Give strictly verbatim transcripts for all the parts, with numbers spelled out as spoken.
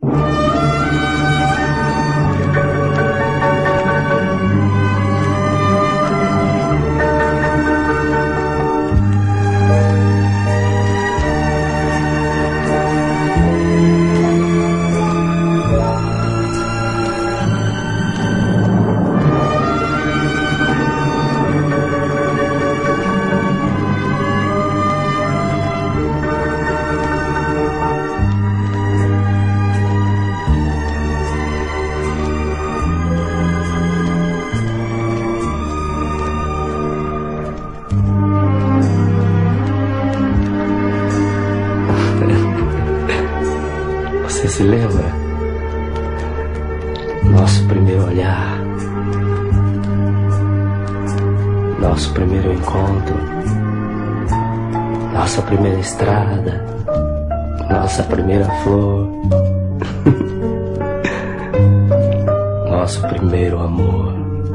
Você se lembra? Nosso primeiro olhar, nosso primeiro encontro, nossa primeira estrada, nossa primeira flor, nosso primeiro amor.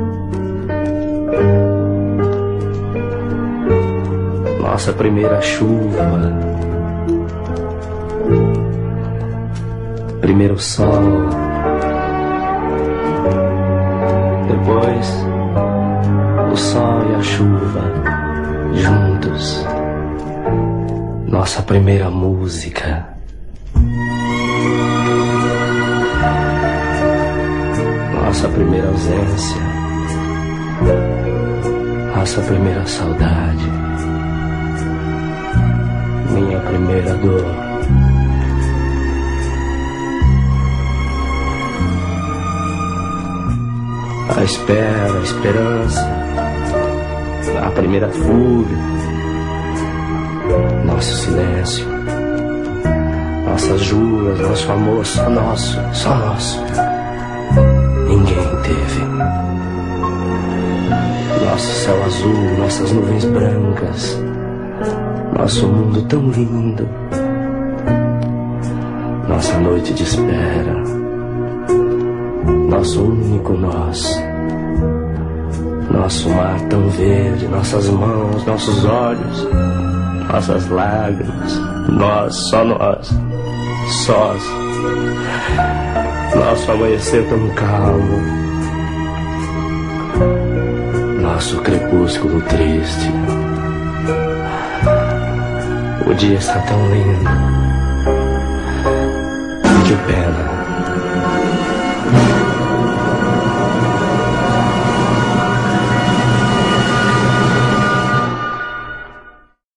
Nossa primeira chuva, primeiro sol, depois o sol e a chuva juntos, nossa primeira música, nossa primeira ausência, nossa primeira saudade, minha primeira dor. A espera, a esperança, a primeira fuga, nosso silêncio, nossas juras, nosso amor, só nosso, só nosso. Ninguém teve. Nosso céu azul, nossas nuvens brancas, nosso mundo tão lindo, nossa noite de espera, nosso único nós, nosso mar tão verde, nossas mãos, nossos olhos, nossas lágrimas, nós, só nós, sós, nosso amanhecer tão calmo, nosso crepúsculo triste. O dia está tão lindo, que pena.